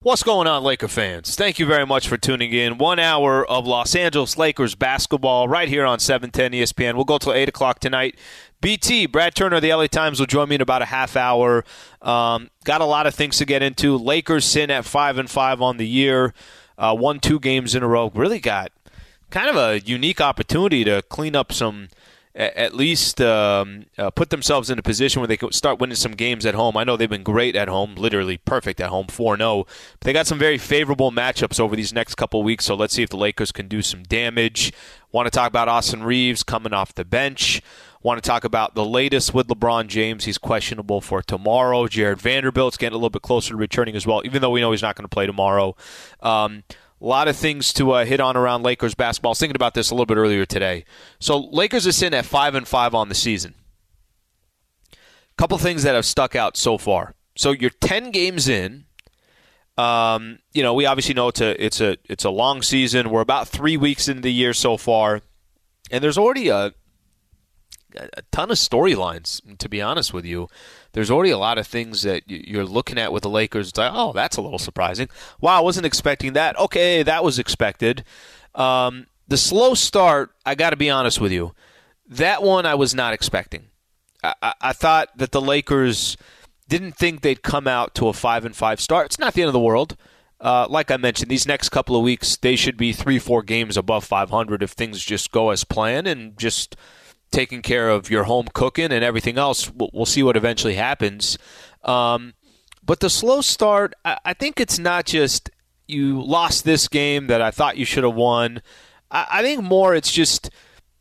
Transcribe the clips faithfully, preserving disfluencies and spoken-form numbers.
What's going on, Laker fans? Thank you very much for tuning in. One hour of Los Angeles Lakers basketball right here on seven ten E S P N. We'll go till eight o'clock tonight. B T, Brad Turner of the L A Times, will join me in about a half hour. Um, got a lot of things to get into. Lakers sit at five and five on the year. Uh, won two games in a row. Really got kind of a unique opportunity to clean up some, at least um, uh, put themselves in a position where they could start winning some games at home. I know they've been great at home, literally perfect at home, four and oh. But they got some very favorable matchups over these next couple weeks, so let's see if the Lakers can do some damage. Want to talk about Austin Reeves coming off the bench. Want to talk about the latest with LeBron James. He's questionable for tomorrow. Jared Vanderbilt's getting a little bit closer to returning as well, even though we know he's not going to play tomorrow. Um A lot of things to uh, hit on around Lakers basketball. I was thinking about this a little bit earlier today. So Lakers are sitting at five and five on the season. A couple things that have stuck out so far. So you're ten games in. Um, you know, we obviously know it's a it's a it's a long season. We're about three weeks into the year so far, and there's already a a ton of storylines. To be honest with you, there's already a lot of things that you're looking at with the Lakers. It's like, oh, that's a little surprising. Wow, I wasn't expecting that. Okay, that was expected. Um, the slow start, I got to be honest with you, that one I was not expecting. I, I, I thought that the Lakers didn't think they'd come out to a five and five start. It's not the end of the world. Uh, like I mentioned, these next couple of weeks, they should be three, four games above five hundred if things just go as planned and just taking care of your home cooking and everything else. We'll, we'll see what eventually happens. Um, but the slow start, I, I think it's not just you lost this game that I thought you should have won. I, I think more it's just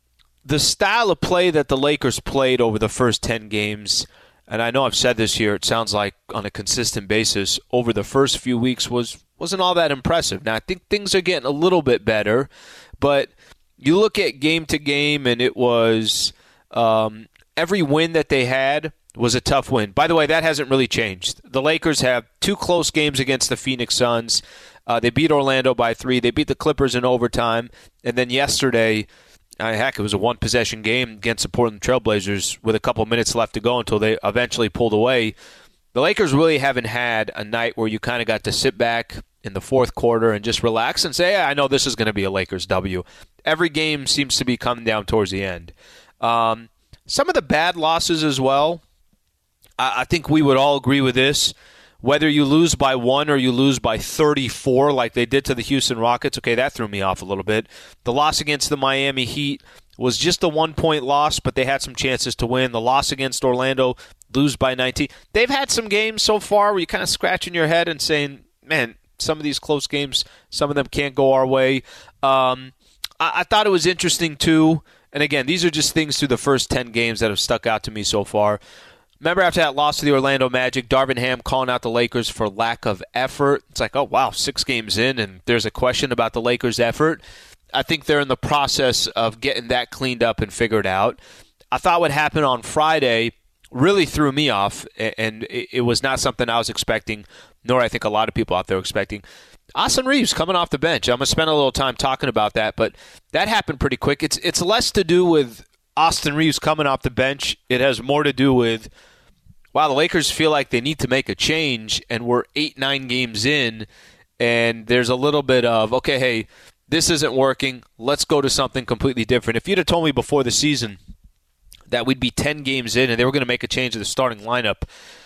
the style of play that the Lakers played over the first ten games. And I know I've said this here, it sounds like on a consistent basis, over the first few weeks was, wasn't all that impressive. Now, I think things are getting a little bit better, but you look at game to game, and it was um, every win that they had was a tough win. By the way, that hasn't really changed. The Lakers have two close games against the Phoenix Suns. Uh, they beat Orlando by three. They beat the Clippers in overtime. And then yesterday, uh, heck, it was a one-possession game against the Portland Trailblazers with a couple minutes left to go until they eventually pulled away. The Lakers really haven't had a night where you kind of got to sit back in the fourth quarter and just relax and say, yeah, I know this is going to be a Lakers W. Every game seems to be coming down towards the end. Um, some of the bad losses as well, I, I think we would all agree with this. Whether you lose by one or you lose by thirty-four like they did to the Houston Rockets, okay, that threw me off a little bit. The loss against the Miami Heat was just a one-point loss, but they had some chances to win. The loss against Orlando, lose by nineteen. They've had some games so far where you're kind of scratching your head and saying, man, some of these close games, some of them can't go our way. Um, I, I thought it was interesting, too. And, again, these are just things through the first ten games that have stuck out to me so far. Remember after that loss to the Orlando Magic, Darvin Ham calling out the Lakers for lack of effort. It's like, oh, wow, six games in, and there's a question about the Lakers' effort. I think they're in the process of getting that cleaned up and figured out. I thought what happened on Friday really threw me off, and it was not something I was expecting, nor I think a lot of people out there expecting. Austin Reeves coming off the bench. I'm going to spend a little time talking about that, but that happened pretty quick. It's it's less to do with Austin Reeves coming off the bench. It has more to do with, wow, the Lakers feel like they need to make a change, and we're eight, nine games in, and there's a little bit of, okay, hey, this isn't working. Let's go to something completely different. If you'd have told me before the season that we'd be ten games in and they were going to make a change to the starting lineup,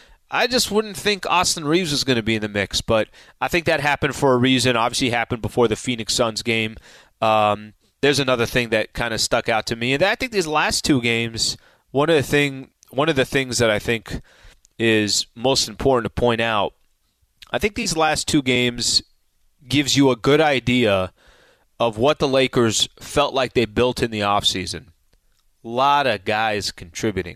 I just wouldn't think Austin Reeves was going to be in the mix. But I think that happened for a reason. Obviously happened before the Phoenix Suns game. Um, there's another thing that kind of stuck out to me. And I think these last two games, one of the thing, one of the things that I think is most important to point out, I think these last two games gives you a good idea of what the Lakers felt like they built in the offseason. A lot of guys contributing.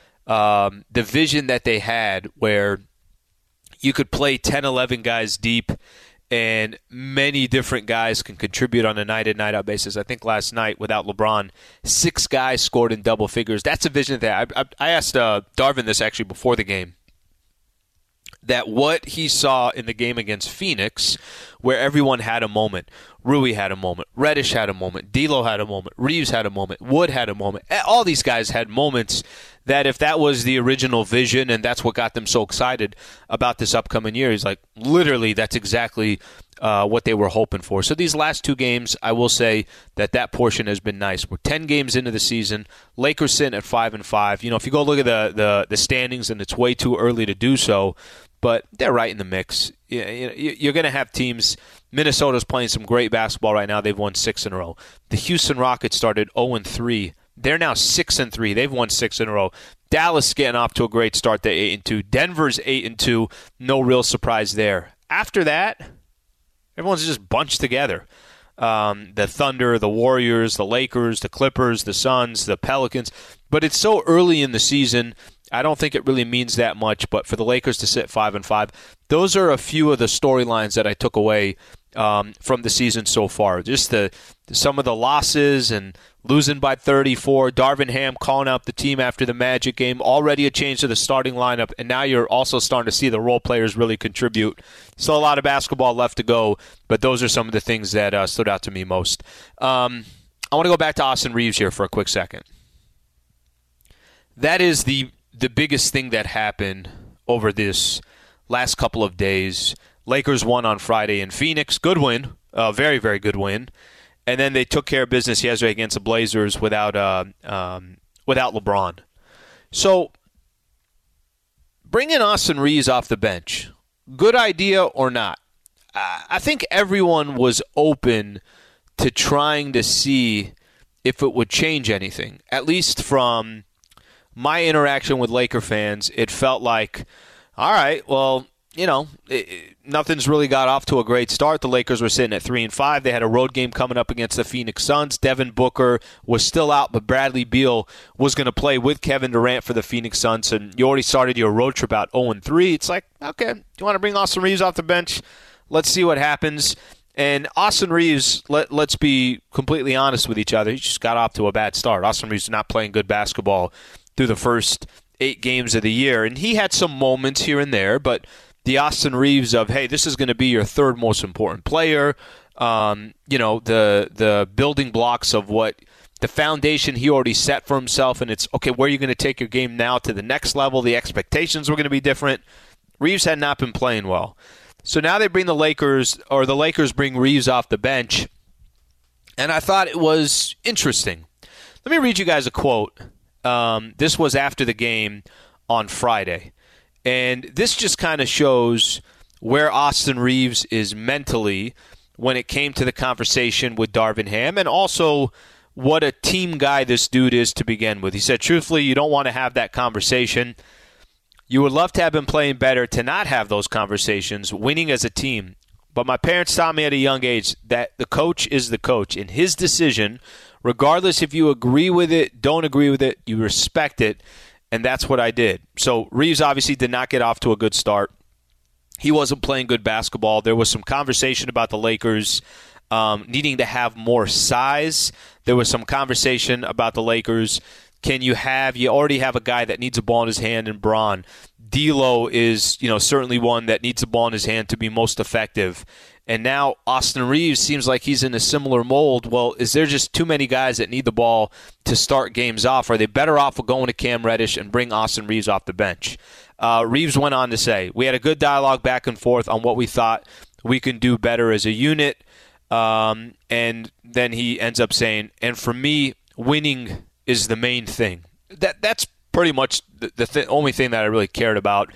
Um, the vision that they had where you could play ten, eleven guys deep and many different guys can contribute on a night-in, night-out basis. I think last night, without LeBron, six guys scored in double figures. That's a vision that I, I, I asked uh, Darvin this actually before the game. that what he saw in the game against Phoenix, where everyone had a moment, Rui had a moment, Reddish had a moment, D'Lo had a moment, Reeves had a moment, Wood had a moment. All these guys had moments that if that was the original vision and that's what got them so excited about this upcoming year, he's like, literally, that's exactly uh, what they were hoping for. So these last two games, I will say that that portion has been nice. We're ten games into the season. Lakers sitting at five and five. You know, if you go look at the the, the standings, and it's way too early to do so, but they're right in the mix. You're going to have teams. Minnesota's playing some great basketball right now. They've won six in a row. The Houston Rockets started oh and three. They're now six and three. They've won six in a row. Dallas getting off to a great start. They're eight and two. Denver's eight and two. No real surprise there. After that, everyone's just bunched together. Um, the Thunder, the Warriors, the Lakers, the Clippers, the Suns, the Pelicans. But it's so early in the season, I don't think it really means that much. But for the Lakers to sit five and five, those are a few of the storylines that I took away um, from the season so far. Just the some of the losses and losing by thirty-four. Darvin Ham calling out the team after the Magic game. Already a change to the starting lineup, and now you're also starting to see the role players really contribute. Still a lot of basketball left to go, but those are some of the things that uh, stood out to me most. Um, I want to go back to Austin Reeves here for a quick second. That is the the biggest thing that happened over this last couple of days. Lakers won on Friday in Phoenix. Good win. A very, very good win. And then they took care of business yesterday against the Blazers without uh, um, without LeBron. So bringing Austin Reeves off the bench, good idea or not? I think everyone was open to trying to see if it would change anything. At least from my interaction with Laker fans, it felt like, all right, well, you know, it, it, nothing's really got off to a great start. The Lakers were sitting at three and five. They had a road game coming up against the Phoenix Suns. Devin Booker was still out, but Bradley Beal was going to play with Kevin Durant for the Phoenix Suns. And you already started your road trip out oh and three. It's like, okay, do you want to bring Austin Reeves off the bench? Let's see what happens. And Austin Reeves, let, let's be completely honest with each other. He just got off to a bad start. Austin Reeves is not playing good basketball through the first eight games of the year. And he had some moments here and there, but the Austin Reeves of, hey, this is going to be your third most important player, um, you know, the the building blocks of what the foundation he already set for himself, and it's, okay, where are you going to take your game now to the next level? The expectations were going to be different. Reeves had not been playing well. So now they bring the Lakers, or the Lakers bring Reeves off the bench, and I thought it was interesting. Let me read you guys a quote. Um, this was after the game on Friday. And this just kind of shows where Austin Reeves is mentally when it came to the conversation with Darvin Ham, and also what a team guy this dude is to begin with. He said, truthfully, you don't want to have that conversation. You would love to have been playing better to not have those conversations, winning as a team. But my parents taught me at a young age that the coach is the coach. And his decision, regardless if you agree with it, don't agree with it, you respect it. And that's what I did. So Reeves obviously did not get off to a good start. He wasn't playing good basketball. There was some conversation about the Lakers um, needing to have more size. There was some conversation about the Lakers. Can you have, you already have a guy that needs a ball in his hand in Bron. D'Lo is, you know, certainly one that needs a ball in his hand to be most effective. And now Austin Reeves seems like he's in a similar mold. Well, is there just too many guys that need the ball to start games off? Are they better off with going to Cam Reddish and bring Austin Reeves off the bench? Uh, Reeves went on to say, we had a good dialogue back and forth on what we thought we can do better as a unit. Um, and then he ends up saying, and for me, winning is the main thing. That That's pretty much the, the th- only thing that I really cared about.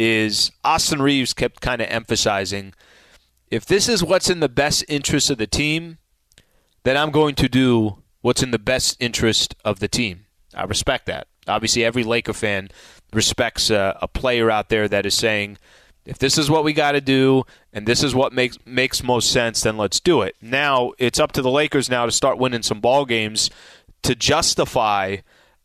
Is Austin Reeves kept kind of emphasizing, if this is what's in the best interest of the team, then I'm going to do what's in the best interest of the team. I respect that. Obviously, every Laker fan respects a, a player out there that is saying, if this is what we got to do and this is what makes makes most sense, then let's do it. Now, it's up to the Lakers now to start winning some ball games to justify,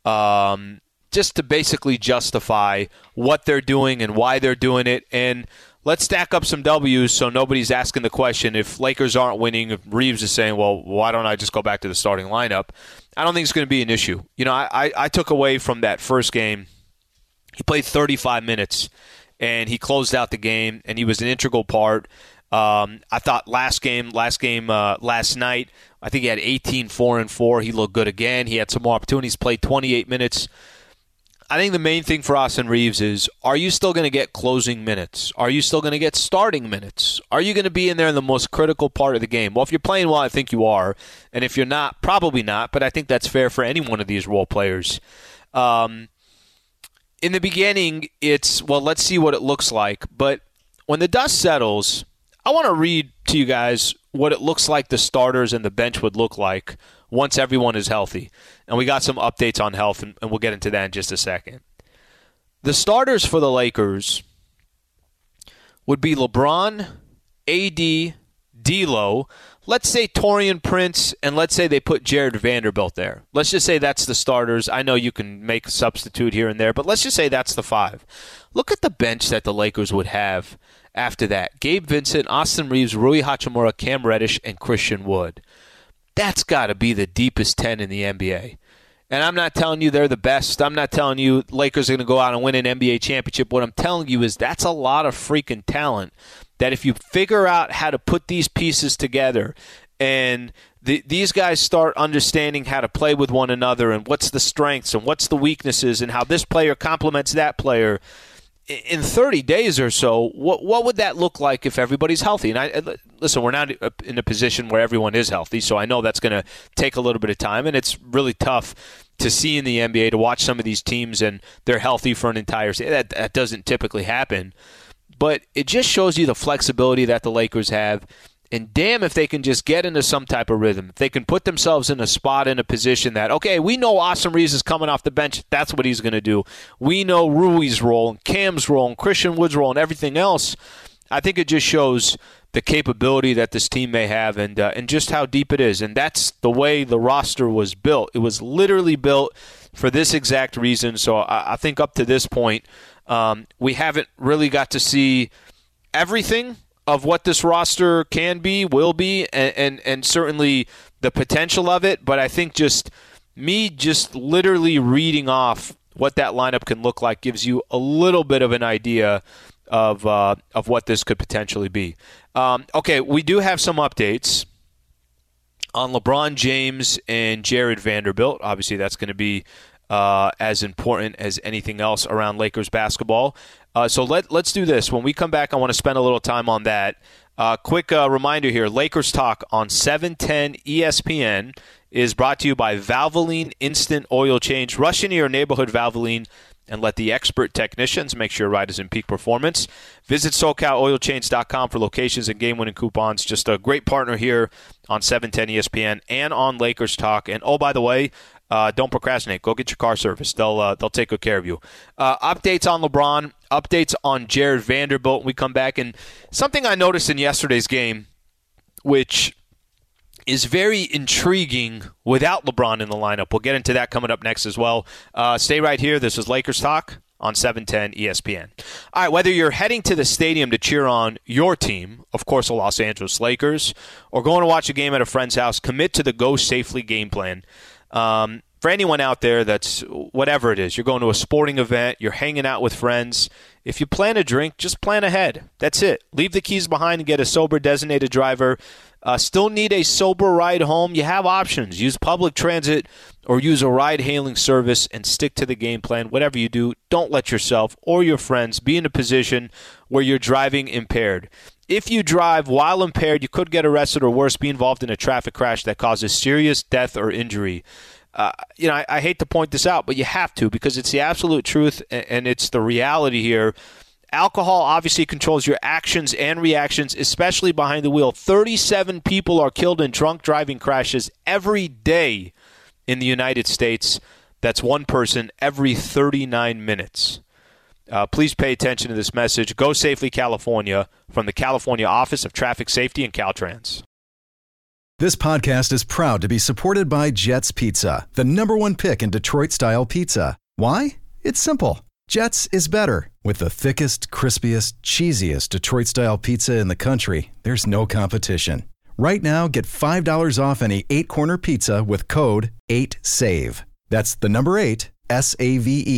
um, just to basically justify what they're doing and why they're doing it. And let's stack up some W's so nobody's asking the question, if Lakers aren't winning, if Reeves is saying, well, why don't I just go back to the starting lineup? I don't think it's going to be an issue. You know, I, I, I took away from that first game, he played thirty-five minutes, and he closed out the game, and he was an integral part. Um, I thought last game, last game, uh, last night, I think he had eighteen, four, and four. He looked good again. He had some more opportunities, played twenty-eight minutes. I think the main thing for Austin Reaves is, are you still going to get closing minutes? Are you still going to get starting minutes? Are you going to be in there in the most critical part of the game? Well, if you're playing well, I think you are. And if you're not, probably not. But I think that's fair for any one of these role players. Um, in the beginning, it's, well, let's see what it looks like. But when the dust settles, I want to read to you guys what it looks like the starters and the bench would look like once everyone is healthy. And we got some updates on health, and, and we'll get into that in just a second. The starters for the Lakers would be LeBron, A D, D'Lo, let's say Taurean Prince, and let's say they put Jared Vanderbilt there. Let's just say that's the starters. I know you can make a substitute here and there, but let's just say that's the five. Look at the bench that the Lakers would have after that. Gabe Vincent, Austin Reaves, Rui Hachimura, Cam Reddish, and Christian Wood. That's got to be the deepest ten in the N B A. And I'm not telling you they're the best. I'm not telling you Lakers are going to go out and win an N B A championship. What I'm telling you is that's a lot of freaking talent that if you figure out how to put these pieces together and the, these guys start understanding how to play with one another and what's the strengths and what's the weaknesses and how this player complements that player, in thirty days or so, what what would that look like if everybody's healthy? And I listen, we're not in a position where everyone is healthy, so I know that's going to take a little bit of time, and it's really tough to see in the N B A to watch some of these teams and they're healthy for an entire season. That, that doesn't typically happen. But it just shows you the flexibility that the Lakers have. And damn if they can just get into some type of rhythm. If they can put themselves in a spot, in a position that, okay, we know Austin Reaves is coming off the bench. That's what he's going to do. We know Rui's role and Cam's role and Christian Wood's role and everything else. I think it just shows the capability that this team may have and uh, and just how deep it is. And that's the way the roster was built. It was literally built for this exact reason. So I, I think up to this point, um, we haven't really got to see everything of what this roster can be, will be, and, and, and certainly the potential of it. But I think just me just literally reading off what that lineup can look like gives you a little bit of an idea of uh, of what this could potentially be. Um, okay, we do have some updates on LeBron James and Jared Vanderbilt. Obviously, that's going to be uh, as important as anything else around Lakers basketball. Uh, so let, let's do this. When we come back, I want to spend a little time on that. Uh, quick uh, reminder here, Lakers Talk on seven ten E S P N is brought to you by Valvoline Instant Oil Change. Rush into your neighborhood Valvoline and let the expert technicians make sure your ride is in peak performance. Visit SoCal Oil Change dot com for locations and game-winning coupons. Just a great partner here on seven ten E S P N and on Lakers Talk. And, oh, by the way, Uh, don't procrastinate. Go get your car serviced. They'll uh, they'll take good care of you. Uh, updates on LeBron. Updates on Jared Vanderbilt when we come back. And something I noticed in yesterday's game, which is very intriguing without LeBron in the lineup. We'll get into that coming up next as well. Uh, stay right here. This is Lakers Talk on seven ten E S P N. All right, whether you're heading to the stadium to cheer on your team, of course the Los Angeles Lakers, or going to watch a game at a friend's house, commit to the Go Safely game plan. Um, for anyone out there that's whatever it is, you're going to a sporting event, you're hanging out with friends, if you plan a drink, just plan ahead. That's it. Leave the keys behind and get a sober designated driver. Uh, still need a sober ride home? You have options. Use public transit or use a ride-hailing service and stick to the game plan. Whatever you do, don't let yourself or your friends be in a position where you're driving impaired. If you drive while impaired, you could get arrested or worse, be involved in a traffic crash that causes serious death or injury. Uh, you know, I, I hate to point this out, but you have to because it's the absolute truth and, and it's the reality here. Alcohol obviously controls your actions and reactions, especially behind the wheel. thirty-seven people are killed in drunk driving crashes every day in the United States. That's one person every thirty-nine minutes. Uh, please pay attention to this message. Go Safely California from the California Office of Traffic Safety and Caltrans. This podcast is proud to be supported by Jets Pizza, the number one pick in Detroit-style pizza. Why? It's simple. Jets is better. With the thickest, crispiest, cheesiest Detroit-style pizza in the country, there's no competition. Right now, get five dollars off any eight-corner pizza with code eight save. That's the number eight, S A V E.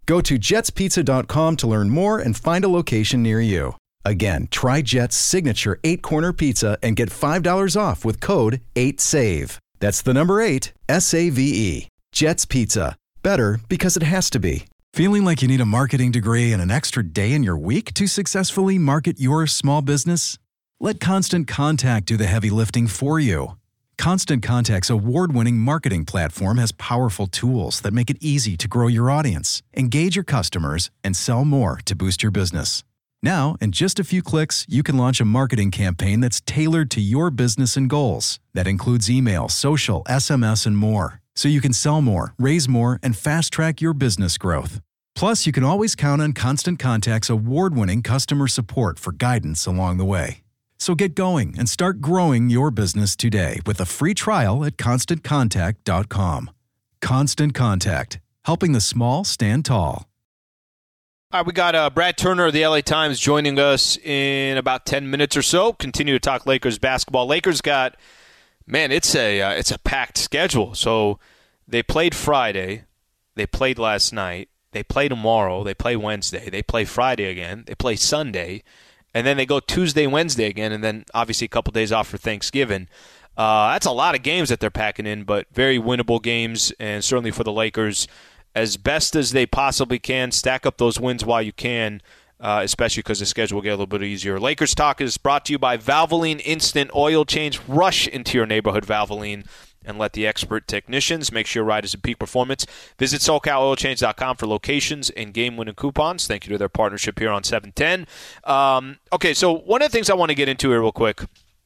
Go to jets pizza dot com to learn more and find a location near you. Again, try Jet's signature eight-corner pizza and get five dollars off with code eight save. That's the number eight, S A V E. Jet's Pizza. Better because it has to be. Feeling like you need a marketing degree and an extra day in your week to successfully market your small business? Let Constant Contact do the heavy lifting for you. Constant Contact's award-winning marketing platform has powerful tools that make it easy to grow your audience, engage your customers, and sell more to boost your business. Now, in just a few clicks, you can launch a marketing campaign that's tailored to your business and goals. That includes email, social, S M S, and more. So you can sell more, raise more, and fast-track your business growth. Plus, you can always count on Constant Contact's award-winning customer support for guidance along the way. So get going and start growing your business today with a free trial at constant contact dot com. Constant Contact, helping the small stand tall. All right, we got uh, Brad Turner of the L A Times joining us in about ten minutes or so. Continue to talk Lakers basketball. Lakers got, man, it's a uh, it's a packed schedule. So they played Friday, they played last night, they play tomorrow, they play Wednesday, they play Friday again, they play Sunday, and then they go Tuesday, Wednesday again, and then obviously a couple days off for Thanksgiving. Uh, that's a lot of games that they're packing in, but very winnable games, and certainly for the Lakers, as best as they possibly can, stack up those wins while you can, uh, especially because the schedule will get a little bit easier. Lakers Talk is brought to you by Valvoline Instant Oil Change. Rush into your neighborhood Valvoline and let the expert technicians make sure your ride is in peak performance. Visit SoCal Oil Change dot com for locations and game-winning coupons. Thank you to their partnership here on seven ten. Um, okay, so one of the things I want to get into here real quick,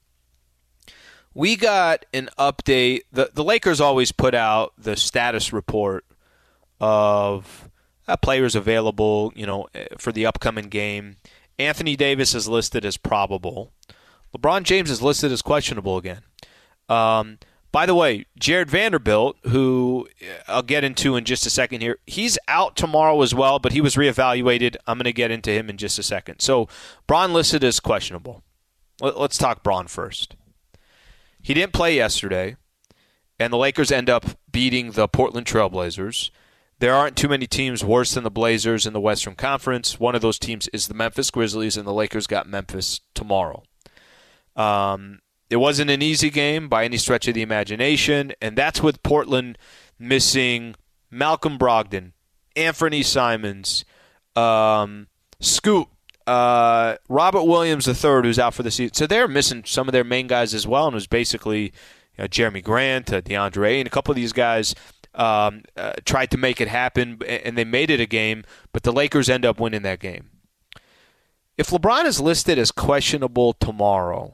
we got an update. The, the Lakers always put out the status report of uh, players available, you know, for the upcoming game. Anthony Davis is listed as probable. LeBron James is listed as questionable again. Um, by the way, Jared Vanderbilt, who I'll get into in just a second here, he's out tomorrow as well, but he was reevaluated. I'm going to get into him in just a second. So, Bron listed as questionable. Let's talk Bron first. He didn't play yesterday, and the Lakers end up beating the Portland Trail Blazers. There aren't too many teams worse than the Blazers in the Western Conference. One of those teams is the Memphis Grizzlies, and the Lakers got Memphis tomorrow. Um, it wasn't an easy game by any stretch of the imagination, and that's with Portland missing Malcolm Brogdon, Anthony Simons, um, Scoot, uh, Robert Williams the third, who's out for the season. So they're missing some of their main guys as well, and it was basically you know, Jeremy Grant, uh, DeAndre, and a couple of these guys Um, uh, tried to make it happen, and they made it a game, but the Lakers end up winning that game. If LeBron is listed as questionable tomorrow,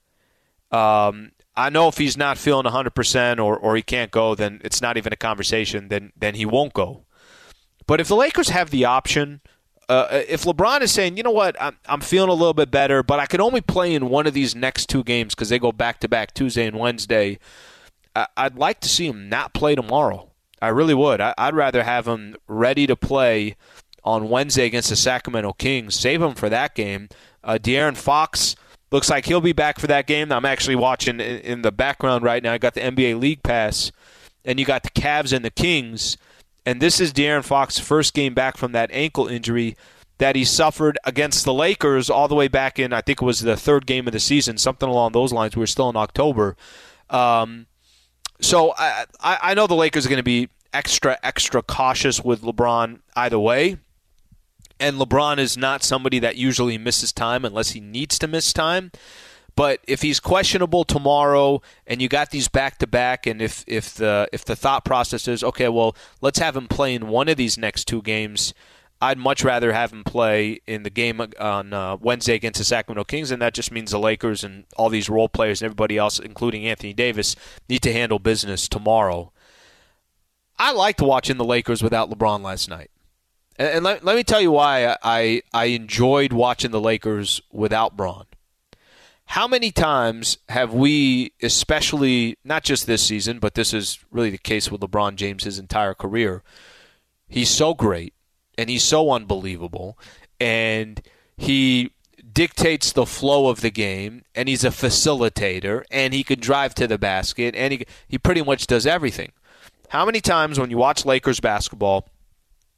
um, I know if he's not feeling one hundred percent or, or he can't go, then it's not even a conversation, then, then he won't go. But if the Lakers have the option, uh, if LeBron is saying, you know what, I'm, I'm feeling a little bit better, but I can only play in one of these next two games because they go back-to-back Tuesday and Wednesday, I, I'd like to see him not play tomorrow. I really would. I'd rather have him ready to play on Wednesday against the Sacramento Kings. Save him for that game. Uh, De'Aaron Fox looks like he'll be back for that game. I'm actually watching in the background right now. I got the N B A League Pass, and you got the Cavs and the Kings. And this is De'Aaron Fox's first game back from that ankle injury that he suffered against the Lakers all the way back in, I think it was the third game of the season, something along those lines. We were still in October. Um So I, I know the Lakers are going to be extra, extra cautious with LeBron either way. And LeBron is not somebody that usually misses time unless he needs to miss time. But if he's questionable tomorrow and you got these back-to-back, and if, if the if the thought process is, okay, well, let's have him play in one of these next two games, I'd much rather have him play in the game on uh, Wednesday against the Sacramento Kings, and that just means the Lakers and all these role players and everybody else, including Anthony Davis, need to handle business tomorrow. I liked watching the Lakers without LeBron last night. And, and let, let me tell you why I, I enjoyed watching the Lakers without Bron. How many times have we, especially not just this season, but this is really the case with LeBron James his entire career, he's so great. And he's so unbelievable, and he dictates the flow of the game, and he's a facilitator, and he can drive to the basket, and he he pretty much does everything. How many times when you watch Lakers basketball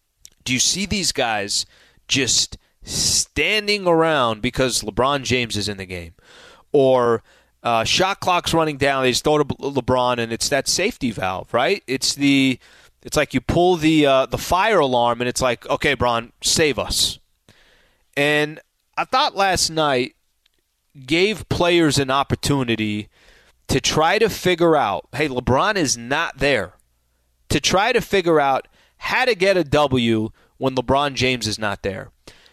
do you see these guys just standing around because LeBron James is in the game? Or uh, shot clock's running down, they just throw to LeBron, and it's that safety valve, right? It's the it's like you pull the uh, the fire alarm, and it's like, okay, Bron, save us. And I thought last night gave players an opportunity to try to figure out, hey, LeBron is not there, to try to figure out how to get a W when LeBron James is not there.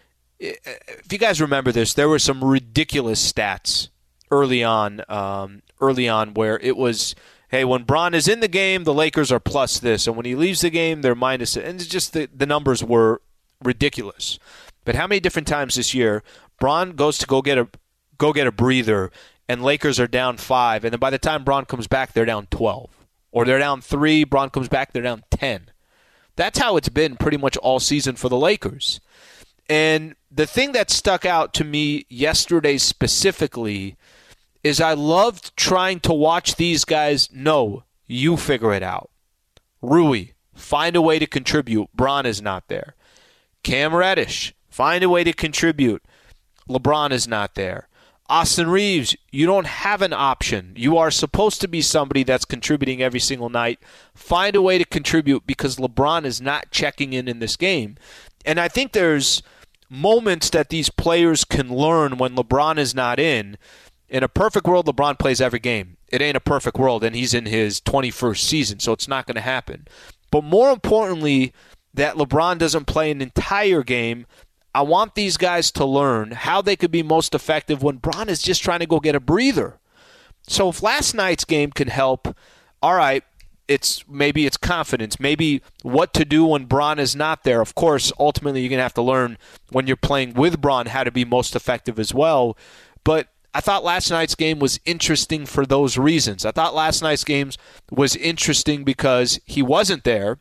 If you guys remember this, there were some ridiculous stats early on, um, early on where it was, hey, when Bron is in the game, the Lakers are plus this, and when he leaves the game, they're minus it. And it's just the, the numbers were ridiculous. But how many different times this year, Bron goes to go get a go get a breather, and Lakers are down five, and then by the time Bron comes back, they're down twelve. Or they're down three, Bron comes back, they're down ten. That's how it's been pretty much all season for the Lakers. And the thing that stuck out to me yesterday specifically is I loved trying to watch these guys. No, you figure it out. Rui, find a way to contribute. Bron is not there. Cam Reddish, find a way to contribute. LeBron is not there. Austin Reeves, you don't have an option. You are supposed to be somebody that's contributing every single night. Find a way to contribute because LeBron is not checking in in this game. And I think there's moments that these players can learn when LeBron is not in. In a perfect world, LeBron plays every game. It ain't a perfect world, and he's in his twenty-first season, so it's not going to happen. But more importantly, that LeBron doesn't play an entire game. I want these guys to learn how they could be most effective when Bron is just trying to go get a breather. So if last night's game can help, all right, it's maybe it's confidence, maybe what to do when Bron is not there. Of course, ultimately you're going to have to learn when you're playing with Bron how to be most effective as well. But I thought last night's game was interesting for those reasons. I thought last night's game was interesting because he wasn't there,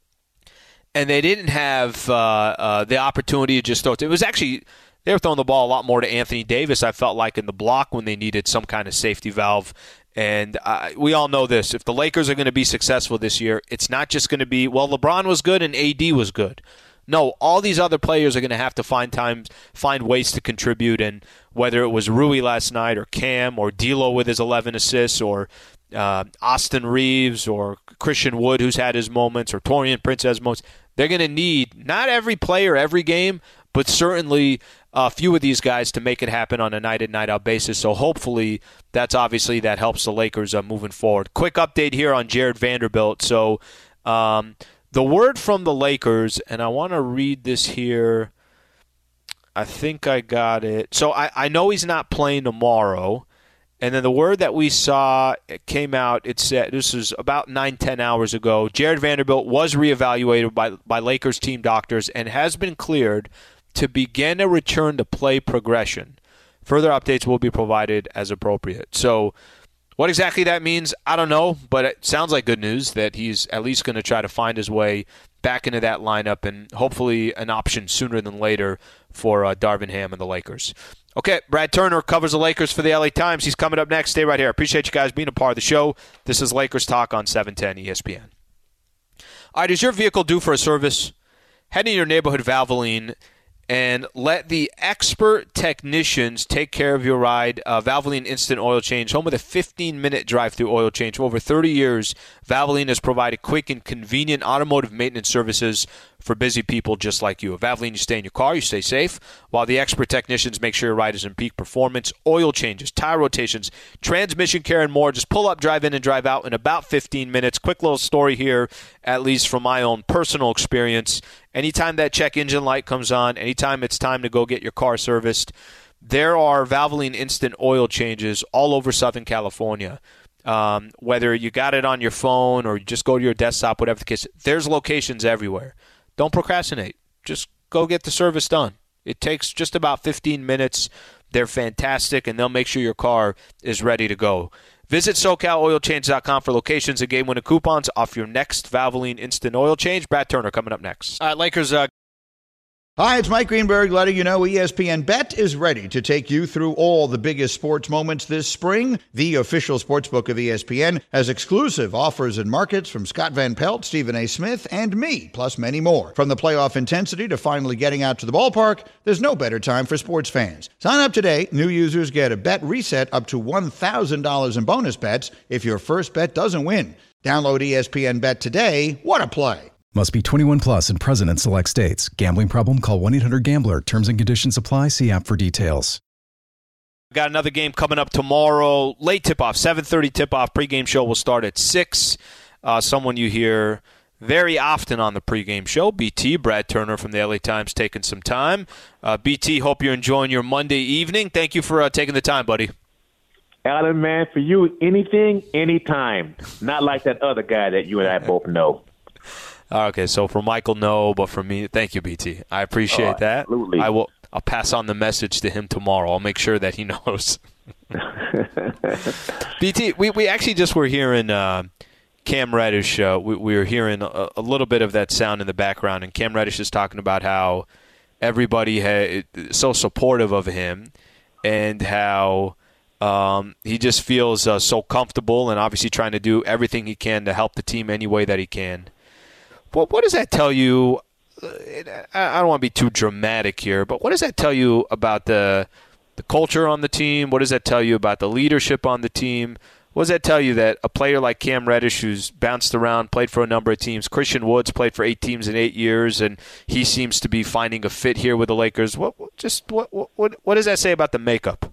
and they didn't have uh, uh, the opportunity to just throw it. It was actually, they were throwing the ball a lot more to Anthony Davis, I felt like, in the block when they needed some kind of safety valve. And uh, we all know this. If the Lakers are going to be successful this year, it's not just going to be, well, LeBron was good and A D was good. No, all these other players are going to have to find times, find ways to contribute. And whether it was Rui last night or Cam or D'Lo with his eleven assists or uh, Austin Reeves or Christian Wood, who's had his moments, or Taurean Prince has moments, they're going to need not every player every game, but certainly a few of these guys to make it happen on a night-in, night-out basis. So hopefully that's obviously that helps the Lakers uh, moving forward. Quick update here on Jared Vanderbilt. So um, the word from the Lakers, and I want to read this here. I think I got it. So I, I know he's not playing tomorrow. And then the word that we saw it came out, it said, this was about nine, ten hours ago, Jared Vanderbilt was reevaluated by, by Lakers team doctors and has been cleared to begin a return to play progression. Further updates will be provided as appropriate. So what exactly that means, I don't know, but it sounds like good news that he's at least going to try to find his way back into that lineup and hopefully an option sooner than later for uh, Darvin Ham and the Lakers. Okay, Brad Turner covers the Lakers for the L A Times. He's coming up next. Stay right here. Appreciate you guys being a part of the show. This is Lakers Talk on seven ten E S P N. All right, is your vehicle due for a service? Head to your neighborhood Valvoline and let the expert technicians take care of your ride. Uh, Valvoline Instant Oil Change, home with a fifteen-minute drive-through oil change. For over thirty years, Valvoline has provided quick and convenient automotive maintenance services for busy people just like you. At Valvoline, you stay in your car, you stay safe, while the expert technicians make sure your ride is in peak performance. Oil changes, tire rotations, transmission care, and more. Just pull up, drive in, and drive out in about fifteen minutes. Quick little story here, at least from my own personal experience. Anytime that check engine light comes on, anytime it's time to go get your car serviced, there are Valvoline instant oil changes all over Southern California. Um, whether you got it on your phone or you just go to your desktop, whatever the case, there's locations everywhere. Don't procrastinate. Just go get the service done. It takes just about fifteen minutes. They're fantastic, and they'll make sure your car is ready to go. Visit SoCal Oil Change dot com for locations and game-winning coupons off your next Valvoline Instant Oil Change. Brad Turner coming up next. All right, Lakers uh, Hi, it's Mike Greenberg letting you know E S P N Bet is ready to take you through all the biggest sports moments this spring. The official sportsbook of E S P N has exclusive offers and markets from Scott Van Pelt, Stephen A. Smith, and me, plus many more. From the playoff intensity to finally getting out to the ballpark, there's no better time for sports fans. Sign up today. New users get a bet reset up to one thousand dollars in bonus bets if your first bet doesn't win. Download E S P N Bet today. What a play. Must be twenty-one plus and present in select states. Gambling problem? Call one eight hundred gambler. Terms and conditions apply. See app for details. Got another game coming up tomorrow. Late tip-off, seven thirty tip-off. Pregame show will start at six. Uh, someone you hear very often on the pregame show, B T, Brad Turner from the L A Times, taking some time. Uh, B T, hope you're enjoying your Monday evening. Thank you for uh, taking the time, buddy. Alan, man, for you, anything, anytime. Not like that other guy that you and I both know. Okay, so for Michael, no, but for me, thank you, B T. I appreciate oh, that. Absolutely. I will. I'll pass on the message to him tomorrow. I'll make sure that he knows. B T, we, we actually just were hearing uh, Cam Reddish. Uh, we, we were hearing a, a little bit of that sound in the background, and Cam Reddish is talking about how everybody is so supportive of him and how um, he just feels uh, so comfortable and obviously trying to do everything he can to help the team any way that he can. What what does that tell you? I don't want to be too dramatic here, but what does that tell you about the the culture on the team? What does that tell you about the leadership on the team? What does that tell you that a player like Cam Reddish, who's bounced around, played for a number of teams, Christian Woods played for eight teams in eight years, and he seems to be finding a fit here with the Lakers. What just what what what does that say about the makeup?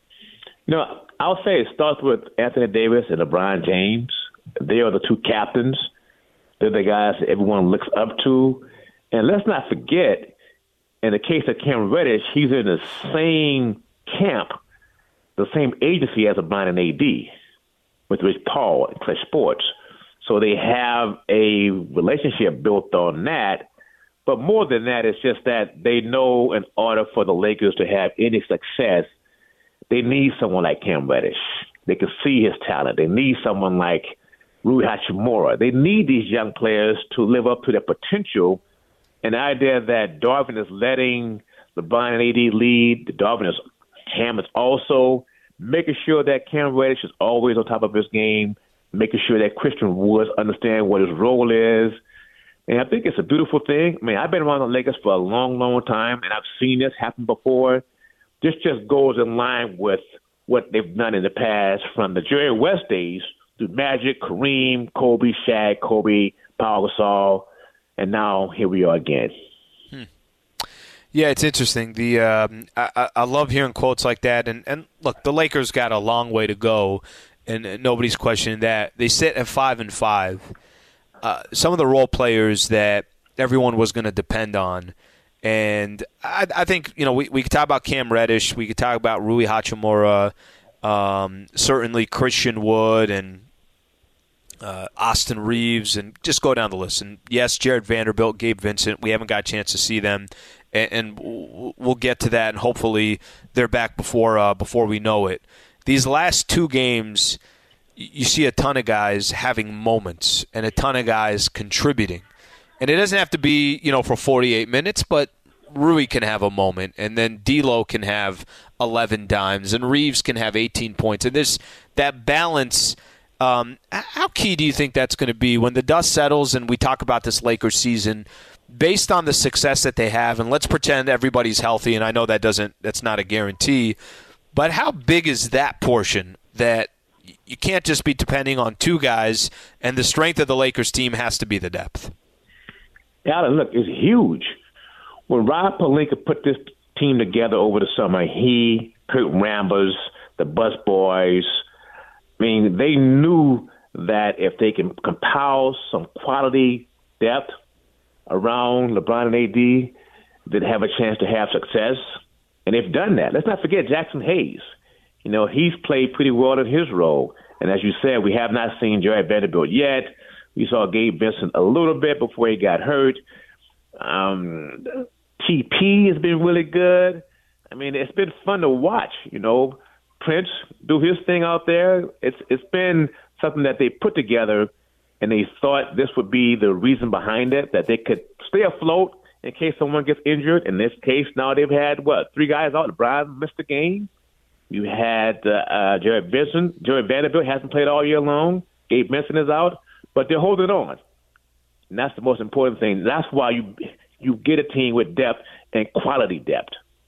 You know, I'll say it starts with Anthony Davis and LeBron James. They are the two captains. They're the guys that everyone looks up to. And let's not forget, in the case of Cam Reddish, he's in the same camp, the same agency as LeBron and A D, with Rich Paul and Clutch Sports. So they have a relationship built on that. But more than that, it's just that they know in order for the Lakers to have any success, they need someone like Cam Reddish. They can see his talent. They need someone like Rui Hachimura. They need these young players to live up to their potential. And the idea that Darvin is letting LeBron and A D lead, Darvin is, Cam is also making sure that Cam Reddish is always on top of his game, making sure that Christian Woods understands what his role is. And I think it's a beautiful thing. I mean, I've been around the Lakers for a long, long time, and I've seen this happen before. This just goes in line with what they've done in the past from the Jerry West days through Magic, Kareem, Kobe, Shaq, Kobe, Paul Gasol, and now here we are again. Hmm. Yeah, it's interesting. The um, I, I love hearing quotes like that. And, and look, the Lakers got a long way to go, and nobody's questioning that. They sit at five and five. Uh, some of the role players that everyone was going to depend on. And I, I think, you know, we, we could talk about Cam Reddish. We could talk about Rui Hachimura, um, certainly Christian Wood and uh, Austin Reeves, and just go down the list. And, yes, Jared Vanderbilt, Gabe Vincent. We haven't got a chance to see them, and, and we'll get to that, and hopefully they're back before uh, before we know it. These last two games, you see a ton of guys having moments and a ton of guys contributing. And it doesn't have to be, you know, for forty-eight minutes, but Rui can have a moment, and then D'Lo can have eleven dimes, and Reeves can have eighteen points. And this that balance, um, how key do you think that's going to be when the dust settles and we talk about this Lakers season based on the success that they have? And let's pretend everybody's healthy, and I know that doesn't that's not a guarantee, but how big is that portion that you can't just be depending on two guys, and the strength of the Lakers team has to be the depth? Alan, look, it's huge. When Rob Pelinka put this team together over the summer, he, Kurt Rambis, the Bus Boys, I mean, they knew that if they can compile some quality depth around LeBron and A D, they'd have a chance to have success. And they've done that. Let's not forget Jackson Hayes. You know, he's played pretty well in his role. And as you said, we have not seen Jared Vanderbilt yet. We saw Gabe Vincent a little bit before he got hurt. Um, T P has been really good. I mean, it's been fun to watch, you know. Prince do his thing out there. It's It's been something that they put together, and they thought this would be the reason behind it, that they could stay afloat in case someone gets injured. In this case, now they've had, what, three guys out. LeBron missed the game. You had uh, uh, Jared Vincent. Jared Vanderbilt hasn't played all year long. Gabe Vincent is out. But they're holding on. And that's the most important thing. That's why you you get a team with depth and quality depth.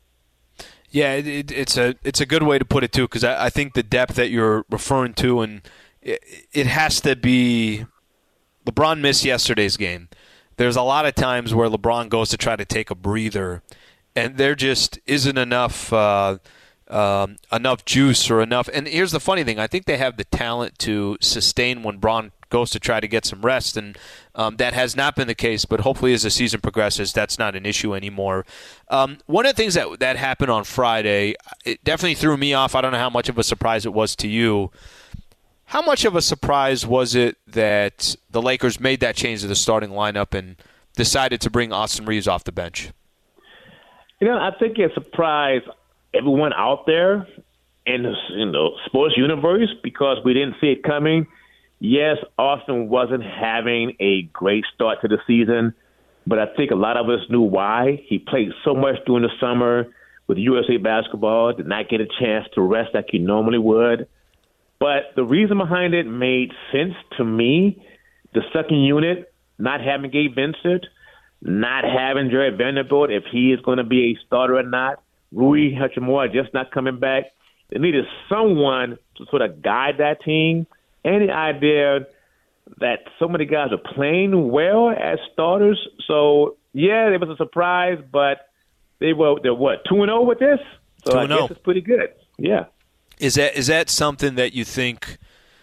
Yeah, it, it's a it's a good way to put it, too, because I, I think the depth that you're referring to, and it, it has to be – LeBron missed yesterday's game. There's a lot of times where LeBron goes to try to take a breather, and there just isn't enough uh, um, enough juice or enough. And here's the funny thing. I think they have the talent to sustain when Bron goes to try to get some rest, and um, that has not been the case, but hopefully as the season progresses, that's not an issue anymore. Um, one of the things that, that happened on Friday, it definitely threw me off. I don't know how much of a surprise it was to you. How much of a surprise was it that the Lakers made that change to the starting lineup and decided to bring Austin Reeves off the bench? You know, I think it surprised everyone out there in the, in the sports universe because we didn't see it coming. Yes, Austin wasn't having a great start to the season, but I think a lot of us knew why. He played so much during the summer with U S A Basketball, did not get a chance to rest like he normally would. But the reason behind it made sense to me. The second unit, not having Gabe Vincent, not having Jared Vanderbilt, if he is going to be a starter or not. Rui Hachimura just not coming back. They needed someone to sort of guide that team. And the idea that so many guys are playing well as starters. So, yeah, it was a surprise, but they were, they're what, two and oh with this? So I guess it's pretty good. Yeah. Is that is that something that you think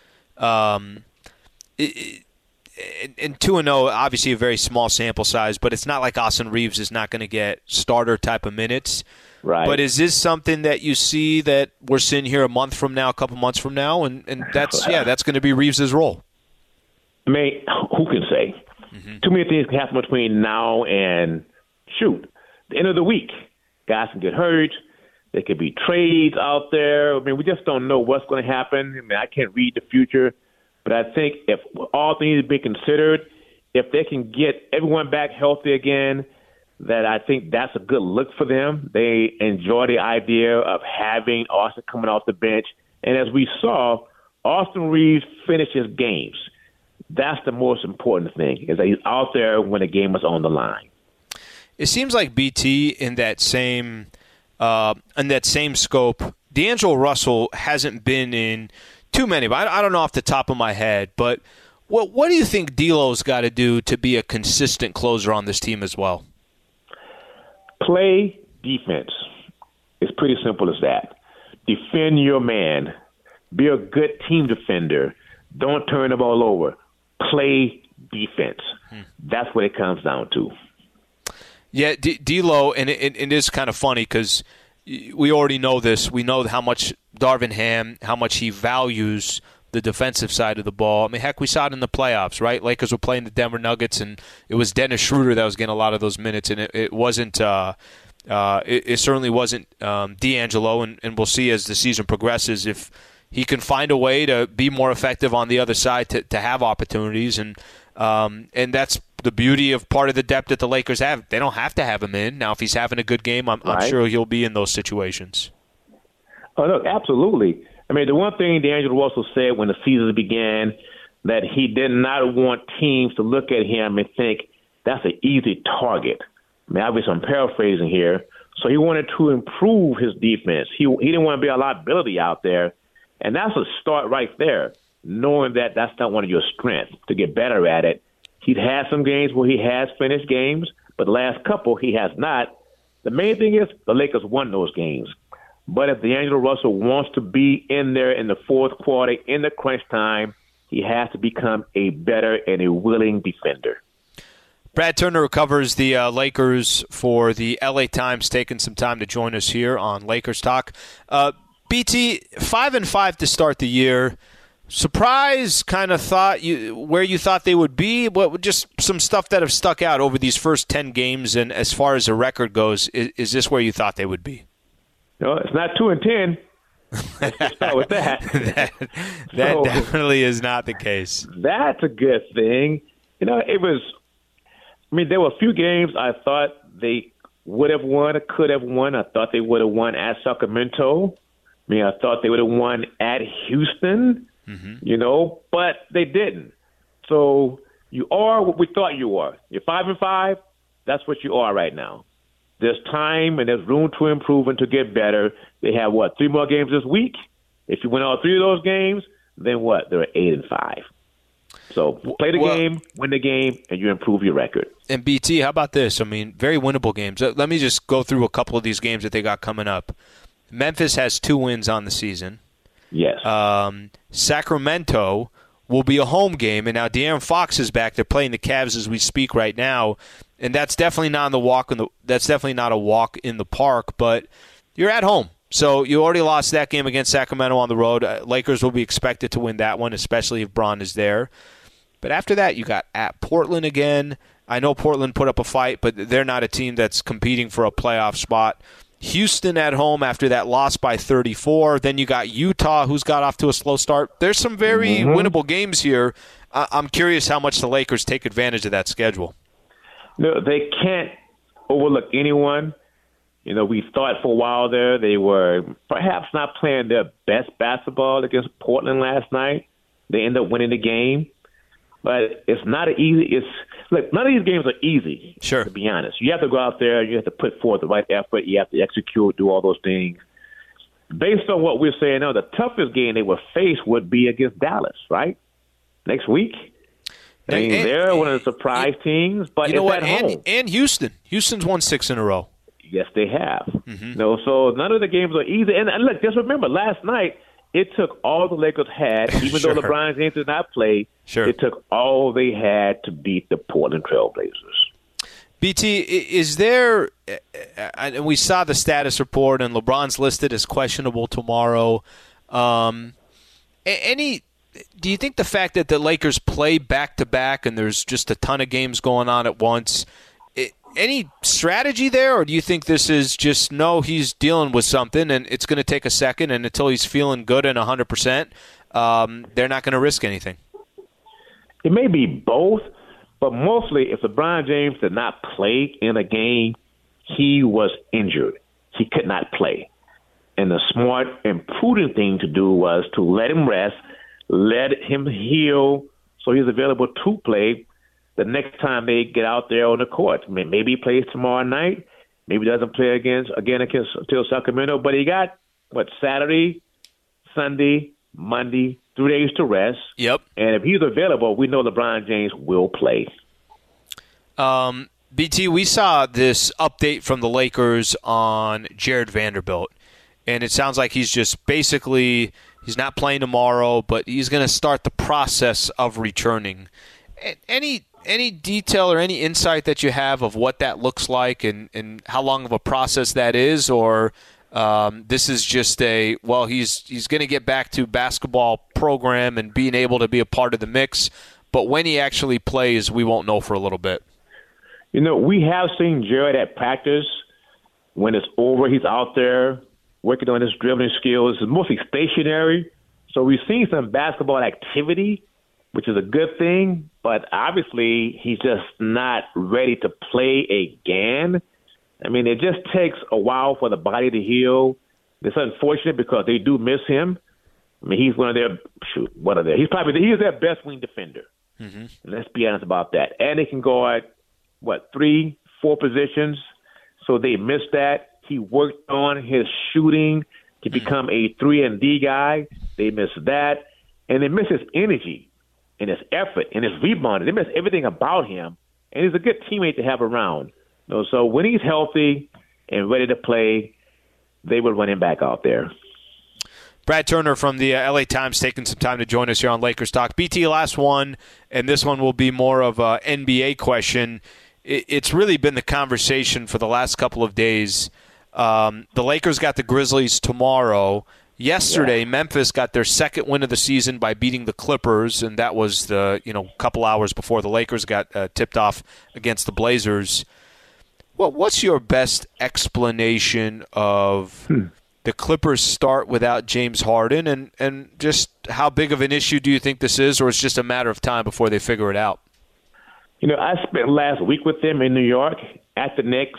um, it, it, and two and oh, obviously a very small sample size, but it's not like Austin Reeves is not going to get starter type of minutes. Right. But is this something that you see that we're sitting here a month from now, a couple months from now, and, and that's yeah, that's going to be Reeves' role? I mean, who can say? Mm-hmm. Too many things can happen between now and, shoot, the end of the week. Guys can get hurt. There could be trades out there. I mean, we just don't know what's going to happen. I mean, I can't read the future. But I think if all things be considered, if they can get everyone back healthy again, that I think that's a good look for them. They enjoy the idea of having Austin coming off the bench. And as we saw, Austin Reeves finishes games. That's the most important thing, is that he's out there when the game is on the line. It seems like B T in that same uh, in that same scope, D'Angelo Russell hasn't been in too many. But I, I don't know off the top of my head, but what what do you think D'Lo's got to do to be a consistent closer on this team as well? Play defense. It's pretty simple as that. Defend your man. Be a good team defender. Don't turn the ball over. Play defense. Hmm. That's what it comes down to. Yeah, D- D'Lo, and it, it, it is kind of funny because we already know this. We know how much Darvin Ham, how much he values the defensive side of the ball. I mean, heck, we saw it in the playoffs, right? Lakers were playing the Denver Nuggets, and it was Dennis Schroeder that was getting a lot of those minutes, and it, it wasn't uh, uh, it, it certainly wasn't um, D'Angelo, and, and we'll see as the season progresses if he can find a way to be more effective on the other side to, to have opportunities, and um, and that's the beauty of part of the depth that the Lakers have. They don't have to have him in. Now, if he's having a good game, I'm, right. I'm sure he'll be in those situations. Oh, look, absolutely. I mean, the one thing D'Angelo Russell said when the season began, that he did not want teams to look at him and think that's an easy target. I mean, obviously I'm paraphrasing here. So he wanted to improve his defense. He he didn't want to be a liability out there. And that's a start right there, knowing that that's not one of your strengths, to get better at it. He's had some games where he has finished games, but the last couple he has not. The main thing is the Lakers won those games. But if D'Angelo Russell wants to be in there in the fourth quarter, in the crunch time, he has to become a better and a willing defender. Brad Turner covers the uh, Lakers for the L A Times, taking some time to join us here on Lakers Talk. Uh, B T, five and five to start the year. Surprise, kind of thought you where you thought they would be. What just some stuff that have stuck out over these first ten games, and as far as the record goes, is, is this where you thought they would be? No, it's not two and ten. Let's start with that. that that so, definitely is not the case. That's a good thing. You know, it was. I mean, there were a few games I thought they would have won or could have won. I thought they would have won at Sacramento. I mean, I thought they would have won at Houston, mm-hmm. you know, but they didn't. So you are what we thought you were. You're five and five. That's what you are right now. There's time and there's room to improve and to get better. They have, what, three more games this week? If you win all three of those games, then what? They're eight and five. So play the well, game, win the game, and you improve your record. And B T, how about this? I mean, very winnable games. Let me just go through a couple of these games that they got coming up. Memphis has two wins on the season. Yes. Um, Sacramento will be a home game, and now De'Aaron Fox is back. They're playing the Cavs as we speak right now, and that's definitely not in the walk in the. That's definitely not a walk in the park. But you're at home. So you already lost that game against Sacramento on the road. Uh, Lakers will be expected to win that one, especially if Bron is there. But after that, you got at Portland again. I know Portland put up a fight, but they're not a team that's competing for a playoff spot. Houston at home after that loss by thirty-four. Then you got Utah, who's got off to a slow start. There's some very mm-hmm. winnable games here. I- I'm curious how much the Lakers take advantage of that schedule. No, they can't overlook anyone. You know, we thought for a while there they were perhaps not playing their best basketball against Portland last night. They end up winning the game. But it's not an easy – It's look, none of these games are easy, sure. to be honest. You have to go out there. You have to put forth the right effort. You have to execute, do all those things. Based on what we're saying now, the toughest game they will face would be against Dallas, right, next week. I mean, and, they're and, one of the surprise and, teams, but you know it's what? at and, home. And Houston. Houston's won six in a row. Yes, they have. Mm-hmm. No, so none of the games are easy. And, and look, just remember, last night it took all the Lakers had, even sure. though LeBron James did not play. Sure. It took all they had to beat the Portland Trailblazers. B T, is there – and we saw the status report, and LeBron's listed as questionable tomorrow. Um, any – do you think the fact that the Lakers play back-to-back and there's just a ton of games going on at once – any strategy there, or do you think this is just, no, he's dealing with something and it's going to take a second, and until he's feeling good and one hundred percent, um, they're not going to risk anything? It may be both, but mostly if LeBron James did not play in a game, he was injured. He could not play. And the smart and prudent thing to do was to let him rest, let him heal so he's available to play the next time they get out there on the court. Maybe he plays tomorrow night. Maybe he doesn't play against again against until Sacramento. But he got, what, Saturday, Sunday, Monday, three days to rest. Yep. And if he's available, we know LeBron James will play. Um, B T, we saw this update from the Lakers on Jared Vanderbilt. And it sounds like he's just basically, he's not playing tomorrow, but he's going to start the process of returning. Any any detail or any insight that you have of what that looks like and, and how long of a process that is, or um, this is just a, well, he's he's going to get back to basketball program and being able to be a part of the mix, but when he actually plays, we won't know for a little bit. You know, we have seen Jared at practice. When it's over, he's out there working on his dribbling skills. It's mostly stationary, so we've seen some basketball activity, which is a good thing, but obviously he's just not ready to play again. I mean, it just takes a while for the body to heal. It's unfortunate because they do miss him. I mean, he's one of their, shoot, one of their, he's probably, he is their best wing defender. Mm-hmm. Let's be honest about that. And they can guard, what, three, four positions. So they missed that. He worked on his shooting to become a three and D guy. They missed that. And they miss his energy and his effort and his rebounding. They miss everything about him. And he's a good teammate to have around. You know, so when he's healthy and ready to play, they will run him back out there. Brad Turner from the uh, L A Times taking some time to join us here on Lakers Talk. B T, last one, and this one will be more of an N B A question. It, it's really been the conversation for the last couple of days. Um, the Lakers got the Grizzlies tomorrow. Yesterday, yeah. Memphis got their second win of the season by beating the Clippers, and that was the you know couple hours before the Lakers got uh, tipped off against the Blazers. Well, what's your best explanation of hmm. the Clippers' start without James Harden, and, and just how big of an issue do you think this is, or it's just a matter of time before they figure it out? You know, I spent last week with them in New York, at the Knicks,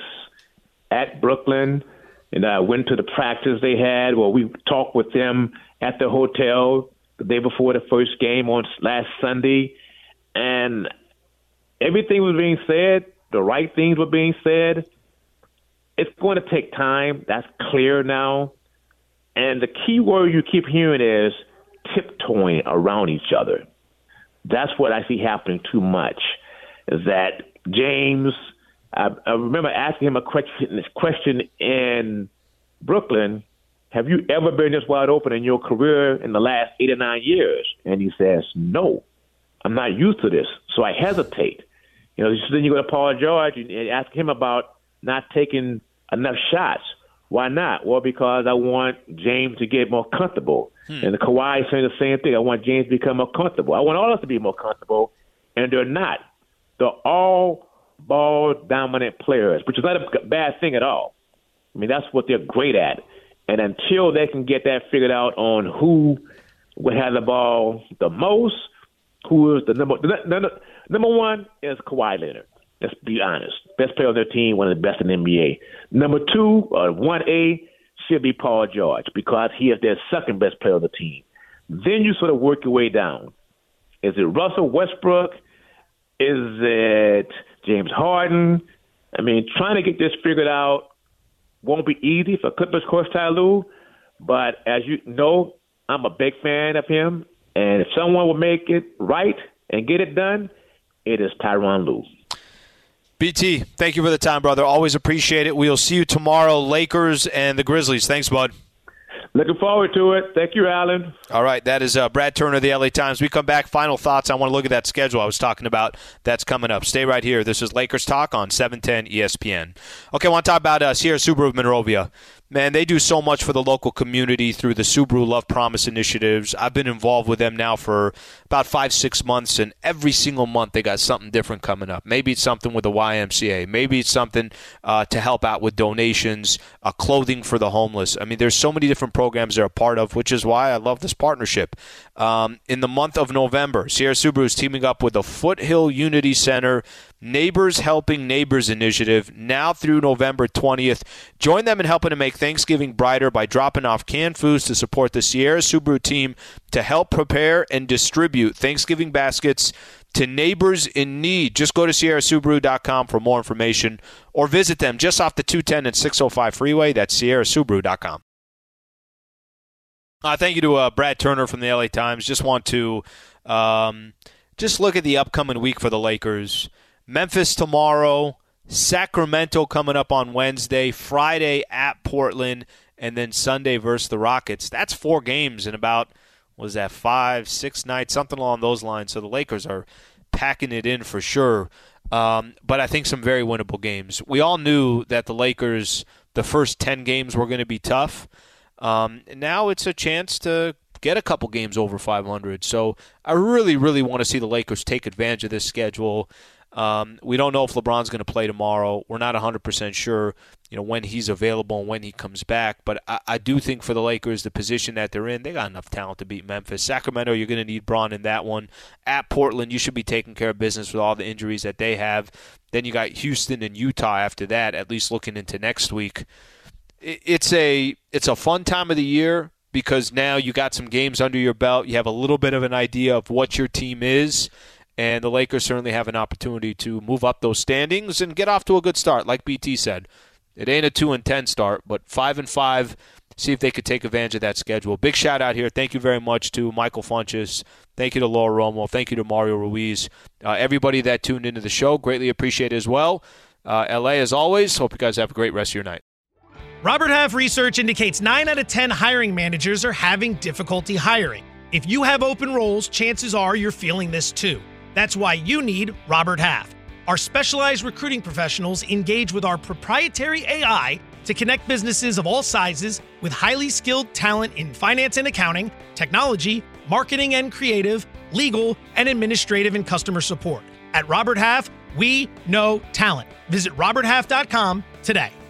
at Brooklyn, and I went to the practice they had. Well, we talked with them at the hotel the day before the first game on last Sunday, and everything was being said. The right things were being said. It's going to take time. That's clear now. And the key word you keep hearing is tiptoeing around each other. That's what I see happening too much, is that James, I, I remember asking him a question, this question in Brooklyn, have you ever been this wide open in your career in the last eight or nine years? And he says, no, I'm not used to this, so I hesitate. You know, then you go to Paul George and ask him about not taking enough shots. Why not? Well, because I want James to get more comfortable. Hmm. And the Kawhi is saying the same thing. I want James to become more comfortable. I want all of us to be more comfortable, and they're not. They're all ball-dominant players, which is not a bad thing at all. I mean, that's what they're great at. And until they can get that figured out on who will have the ball the most, who is the number the, the, number one is Kawhi Leonard. Let's be honest. Best player on their team, one of the best in the N B A. Number two, or one A, should be Paul George because he is their second best player on the team. Then you sort of work your way down. Is it Russell Westbrook? Is it James Harden? I mean, trying to get this figured out won't be easy for Clippers coach Ty Lue, but as you know, I'm a big fan of him, and if someone will make it right and get it done, it is Tyronn Lue. B T, thank you for the time, brother. Always appreciate it. We'll see you tomorrow, Lakers and the Grizzlies. Thanks, bud. Looking forward to it. Thank you, Alan. All right, that is uh, Brad Turner of the L A Times. We come back, final thoughts. I want to look at that schedule I was talking about. That's coming up. Stay right here. This is Lakers Talk on seven ten E S P N. Okay, I want to talk about uh, Sierra Subaru of Monrovia. Man, they do so much for the local community through the Subaru Love Promise initiatives. I've been involved with them now for about five, six months, and every single month they got something different coming up. Maybe it's something with the Y M C A. Maybe it's something uh, to help out with donations, uh, clothing for the homeless. I mean, there's so many different programs they're a part of, which is why I love this partnership. Um, in the month of November, Sierra Subaru is teaming up with the Foothill Unity Center Neighbors Helping Neighbors initiative now through November twentieth. Join them in helping to make Thanksgiving brighter by dropping off canned foods to support the Sierra Subaru team to help prepare and distribute Thanksgiving baskets to neighbors in need. Just go to sierra subaru dot com for more information or visit them just off the two ten and six oh five freeway. That's sierra subaru dot com. Uh, thank you to uh, Brad Turner from the L A Times. Just want to um, just look at the upcoming week for the Lakers. Memphis tomorrow, Sacramento coming up on Wednesday, Friday at Portland, and then Sunday versus the Rockets. That's four games in about, what was that, five, six nights, something along those lines. So the Lakers are packing it in for sure. Um, but I think some very winnable games. We all knew that the Lakers, the first ten games were going to be tough. Um, now it's a chance to get a couple games over five hundred. So I really, really want to see the Lakers take advantage of this schedule. Um, we don't know if LeBron's going to play tomorrow. We're not one hundred percent sure, you know, when he's available and when he comes back. But I, I do think for the Lakers, the position that they're in, they got enough talent to beat Memphis. Sacramento, you're going to need Bron in that one. At Portland, you should be taking care of business with all the injuries that they have. Then you got Houston and Utah after that, at least looking into next week. It, it's a it's a fun time of the year because now you got some games under your belt. You have a little bit of an idea of what your team is. And the Lakers certainly have an opportunity to move up those standings and get off to a good start. Like B T said, it ain't a two and ten start, but five and five. See if they could take advantage of that schedule. Big shout out here. Thank you very much to Michael Funchess. Thank you to Laura Romo. Thank you to Mario Ruiz. Uh, everybody that tuned into the show, greatly appreciate it as well. Uh, L A, as always, hope you guys have a great rest of your night. Robert Half research indicates nine out of ten hiring managers are having difficulty hiring. If you have open roles, chances are you're feeling this too. That's why you need Robert Half. Our specialized recruiting professionals engage with our proprietary A I to connect businesses of all sizes with highly skilled talent in finance and accounting, technology, marketing and creative, legal, and administrative and customer support. At Robert Half, we know talent. Visit robert half dot com today.